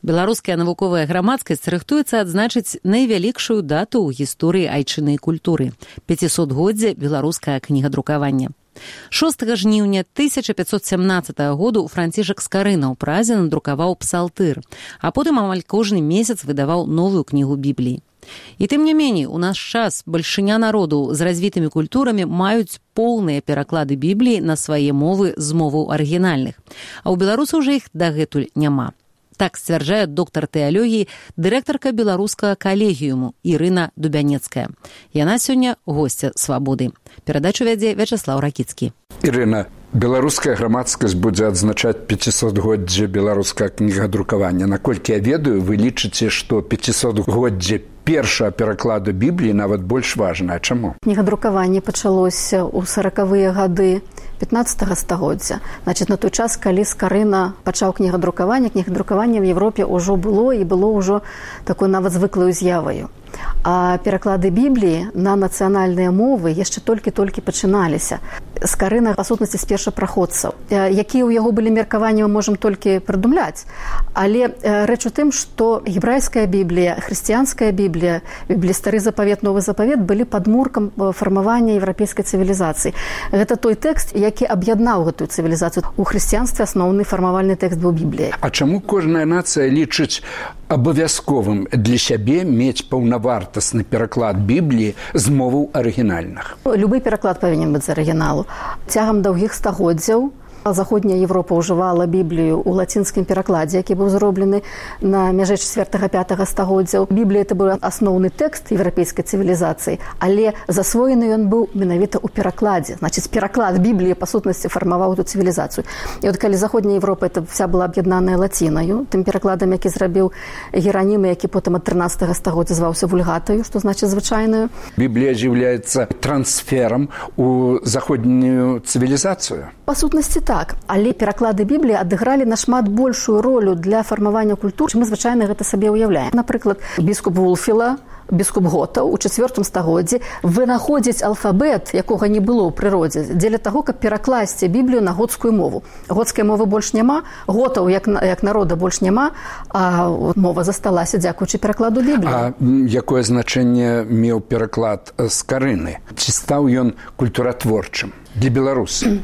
Беларуская навуковая грамадскасць рыхтуецца адзначыць найвялікшую дату ў гісторыі айчыннай культуры – 500-годдзе беларускага кнігадрукавання. 6 жніўня 1517 году Францішак Скарына ў Празе надрукаваў псалтыр, а потым амаль кожны месяц выдаваў новую кнігу Бібліі. І тым не меней, у наш час бальшыня народу з развітымі культурамі маюць поўныя пераклады Бібліі на свае мовы з моваў арыгінальных, а ў беларусаў уже іх дагэтуль няма. Так сцвярджае доктар тэалогіі, дырэктарка беларускага калегіуму Ірына Дубянецкая. Яна сёння госця «Свабоды». Перадачу вядзе Вячаслаў Ракіцкі. Ірына, беларуская грамадскасць будзе адзначаць 500-годдзе беларускага кнігадрукавання. Наколькі я ведаю, вы лічыце, што 500-годдзе першага перакладу Бібліі нават больш важна. А чаму? Кнігадрукаванне пачалося ў 40-е гады 15-го стагоддзя. Значит, на той час, калі Скарына пачаў кнігадрукаванне в Европе ўжо было і было ўжо такой нават звыклаю з'яваю. А пераклады Бібліі на нацыянальныя мовы яшчэ толькі-толькі пачыналіся. Скарына, па сутнасці, з першапраходцаў. Якія ў яго былі меркаванні, мы можам толькі прыдумляць. Але рэч у тым, што гебрайская Біблія, хрысціянская Біблія, Біблія Стары Запавет, Новы Запавет былі падмуркам фармавання еўрапейскай цывілізацыі. Гэта той тэкст, які аб'яднаў гэтую цывілізацыю. У хрысціянстве асноўны фармавальны тэкст быў Біблія. А чаму кожная нацыя лічыць абавязковым для сябе мець паўнавартасны пераклад Бібліі з моваў арыгінальных? Любы пераклад павінен быць з арыгіналу. Цягам доўгіх стагоддзяў Заходняя Европа ўжывала Біблію ў лацінскім перакладзе, які быў зроблены на мяжы 4-5 стагоддзяў. Біблія – это быў асноўны тэкст еўрапейскай цывілізацыі, але засвоены ён быў менавіта ў перакладзе. Значыць, пераклад Бібліі, па сутнасці, фармаваў эту цывілізацыю. І от калі Заходняя Европа это вся была аб'яднаная лацінаю, тым перакладам, які зрабіў Геранім, які потым ад 13 стагоддзя зваўся вульгатаю, што значыць звычайнаю. Біблія з'яўляецца трансферам у заходнюю цывілізацыю? Па сутнасці, так, але пераклады Бібліі адыгралі нашмат большую ролю для фармавання культур, чым мы звычайна гэта сабе ўяўляем. Напрыклад, біскуп Вулфіла, біскуп Готаў у 4 стагоддзі вынаходзіць алфабет, якога не было ў прыродзе, дзеля таго, каб перакласці Біблію на готскую мову. Готскай мовы больш няма, готаў як народа больш няма, а мова засталася дзякуючы перакладу Бібліі. А якое значэнне меў пераклад Скарыны? Ці стаў ён культуратворчым для беларусаў?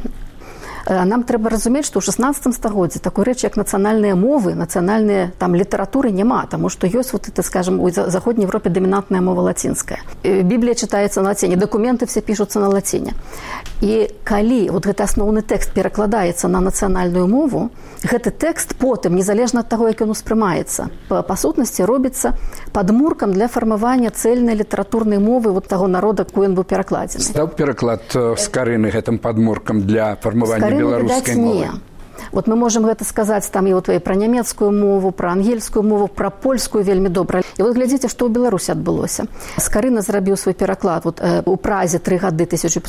Нам трэба разумець, што ў 16 стагоддзі такой рэчы, як нацыянальныя мовы, нацыянальныя там літаратуры няма, таму што ёсць, вот это, скажем, у Заходняй Европе дамінантная мова лацінская. Біблія чытаецца на лаціне, дакументы все пішуцца на лаціне. І калі вот гэты асноўны тэкст перакладаецца на нацыянальную мову, гэты тэкст потым, незалежна ад таго, як ён успрымаецца, па сутнасці робіцца падмуркам для фармавання цэльнай літаратурнай мовы вот таго народа, куды ён быў перакладзены. Стаў пераклад Скарыны гэтым падмуркам для фармавання беларускай мовы? Вот мы можем гэта сказаць там і вот пра нямецкую мову, пра ангельскую мову, пра польскую вельмі добра. І вот глядзіце, што ў Беларусі адбылося. Скарына зрабіў свой пераклад вот, у Празе 3 гады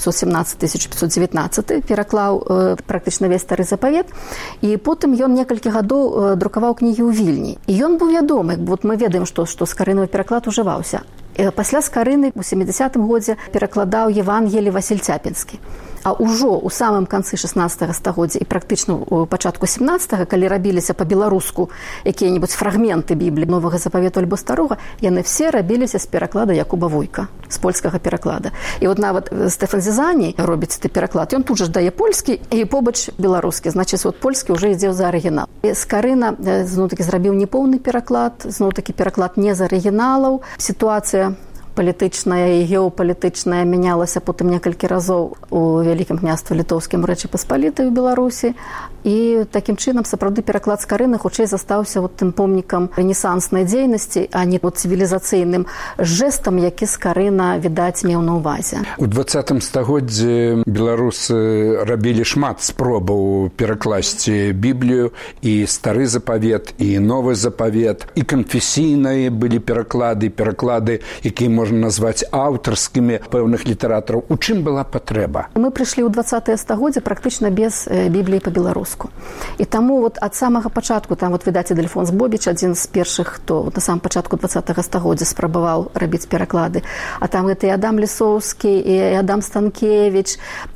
1517-1519, пераклаў практычна весь Стары Запавет, і потым ён некалькі гадоў друкаваў кнігі ў Вільні. І ён быў вядомы, вот мы ведаем, што Скарынавы пераклад ужываўся. Пасля Скарыны у 70-м годзе перакладаў Евангелі Васіль Цяпінскі. А ўжо ў самым канцы 16 стагоддзя і практычна ў пачатку 17-га, калі рабіліся па-беларуску якія-небудзь фрагменты Бібліі, Новага Запавету альбо Старога, яны все рабіліся з пераклада Якуба Вуйка, з польскага пераклада. І от нават Стэфан Зізані робіць гэты пераклад, ён тут жа дае польскі і побач беларускі, значыць, от польскі ўжо ідзе за арыгінал. Скарына зноў-такі зрабіў непоўны пераклад, зноў-такі пераклад не з арыгіналаў. Сітуацыя палітычная і геапалітычная мянялася потым некалькі разоў у Вялікім княстве Літоўскім Рэчы Паспалітай у Беларусі. І такім чынам сапраўды пераклад Скарыны хутчэй застаўся вот тым помнікам рэнесанснай дзейнасці, а не вот цывілізацыйным жэстам, які Скарына, відаць, меў на ўвазе. У 20 стагоддзі беларусы рабілі шмат спробаў перакласці Біблію, і Стары Запавет, і Новы Запавет, і канфесійныя былі пераклады, якія можна можна назваць аўтарскімі пэўных літаратараў. У чым была патрэба? Мы прыйшлі ў 20-е стагоддзе практычна без Бібліі па-беларуску. І таму вот ад самага пачатку, там вот відаць Ільдефонс Бобіч, адзін з першых, хто на самом пачатку 20-го стагоддзя спрабаваў рабіць пераклады. А там гэта і Адам Лісоўскі, і Адам Станкевіч,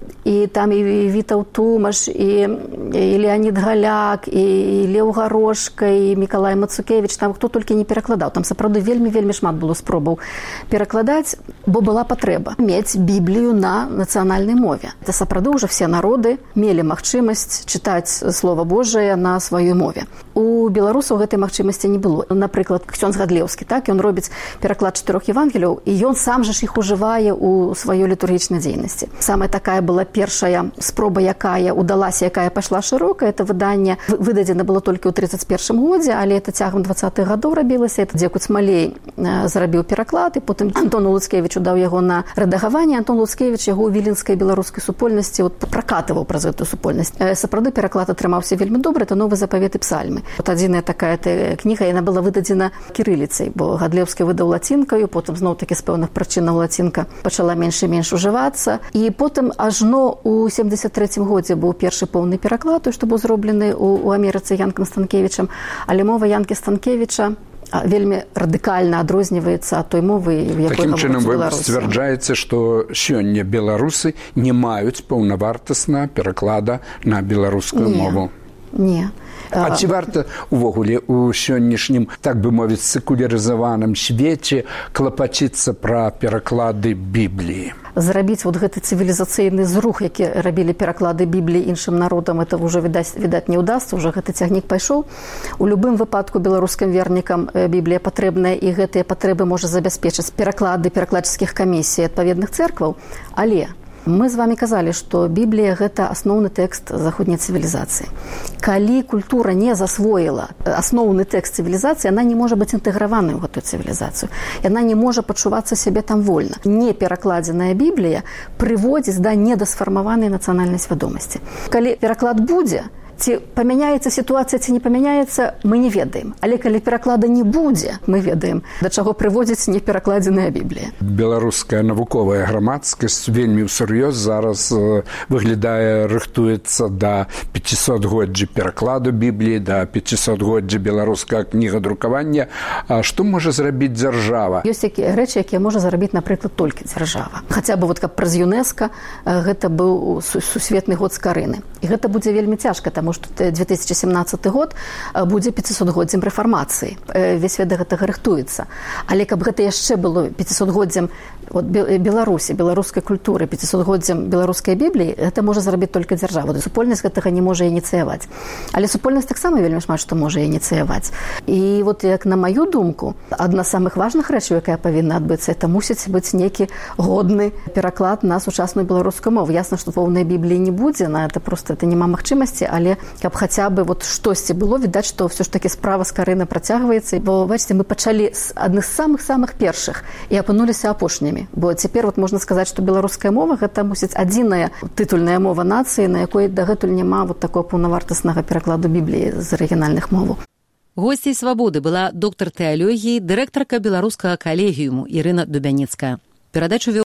і там і Вітаў Тумаш, і Леонід Галяк, і Леў Гарошка, і Мікалай Мацукевіч, там хто толькі не перакладаў. Там сапраўды вельмі шмат было спробаў перакладаць, бо была патрэба мець Біблію на нацыянальнай мове. Это сапраўды ўжо все народы мелі магчымасць чытаць Слова Божае на сваёй мове. У беларусаў гэтай магчымасці не было. Напрыклад, Ксёндз Гадлеўскі, так, ён робіць пераклад 4 Евангеліяў, і ён сам жа ж іх ужывае ў сваёй літургічнай дзейнасці. Самая такая была першая спроба, якая удалася, якая пайшла шырока, это выданне выдадзена было толькі ў 31 годзе, але это цягам 20-х гадоў рабілася. Это Дзекуць Смалей зрабіў пераклад, і потым Антон Луцкевіч даў яго на рэдагаванне. Антон Луцкевіч яго ў віленскай беларускай супольнасці пракатываў праз гэтую супольнасць. Сапраўды пераклад атрымаўся вельмі добры, это Новы запавет і псальмы. Вот адзіная такая кніга, яна была выдадзена кірыліцай, бо Гадлеўскі выдаў лацінкаю, потым зноў-такі з пэўных прычынаў лацінка пачала менш і менш ужывацца. І потым ажно ў 73-м годзе быў першы поўны пераклад, той, што быў зроблены ў Амерыцы Янкам Станкевічам, але мова Янкі Станкевіча вельмі радыкальна адрозніваецца ад той мовы, якой такім чынам вы сцвярджаеце, што сёння беларусы не маюць паўнавартасна пераклада на беларускую мову? Не. А ці варта увогуле у сённяшнім, так бы мовіць, секулярызаваным свеце клапаціцца пра пераклады Бібліі? Зрабіць вот гэты цывілізацыйны зрух, які рабілі пераклады Бібліі іншым народам, это ўжо, відаць, не ўдасца, ўжо гэты цягнік пайшоў. У любым выпадку беларускім вернікам Біблія патрэбная, і гэтыя патрэбы можа забяспечыць пераклады перакладчыцкіх камісій адпаведных цэркваў. Але мы з вами казалі, што Біблія – гэта асноўны тэкст заходняй цывілізацыі. Калі культура не засвоіла асноўны тэкст цывілізацыі, яна не можа быць інтэграванай у гэтую цывілізацыю. Яна не можа пачувацца сябе там вольна. Неперакладзеная Біблія прыводзіць да недасфармаванай нацыянальнай свядомасці. Калі пераклад будзе, ці памяняецца сітуацыя, ці не памяняецца, мы не ведаем. Але калі пераклада не будзе, мы ведаем, да чаго прыводзіць неперакладзеная Біблія. Беларуская навуковая грамадскасць вельмі ўсур'ёз зараз выглядае, рыхтуецца да 500-годдзя перакладу Бібліі, да 500-годдзя беларускага кнігадрукавання. А што можа зрабіць дзяржава? Ёсць рэчы, якія можа зрабіць, напрыклад, толькі дзяржава. Хаця бы вот каб праз ЮНЕСКА гэта быў сусветны год скарыны. І гэта будзе вельмі цяжка, таму што 2017 год будзе 500-годдзем рэфармацыі. Весь свет да гэтага рыхтуецца. Але каб гэта яшчэ было 500-годдзем Беларусі, беларускай культуры, 500-годдзем беларускай Бібліі, гэта можа зрабіць толькі дзяржава. Супольнасць гэтага не можа ініцыяваць. Але супольнасць таксама вельмі шмат што можа ініцыяваць. І вот як на маю думку, адна з самых важных рэчаў, якая павінна адбыцца, это мусіць быць нейкі годны пераклад на сучасную беларускую мову. Ясна, што поўнай Бібліі не будзе, на это просто это няма магчымасці, але каб хаця бы вот штосьці было, відаць, што ўсё ж такі справа скарына працягваецца. Бо, бачыце, мы пачалі з адных з самых першых і апынуліся апошнімі. Бо цяпер вот можна сказаць, што беларуская мова гэта мусіць адзіная тытульная мова нацыі, на якой дагэтуль няма вот такого паўнавартаснага перакладу Бібліі з арыгінальных моваў. Госцей «Свабоды» была доктар тэалогіі, дырэктарка беларускага калегіуму Ірына Дубяніцкая. Перадачу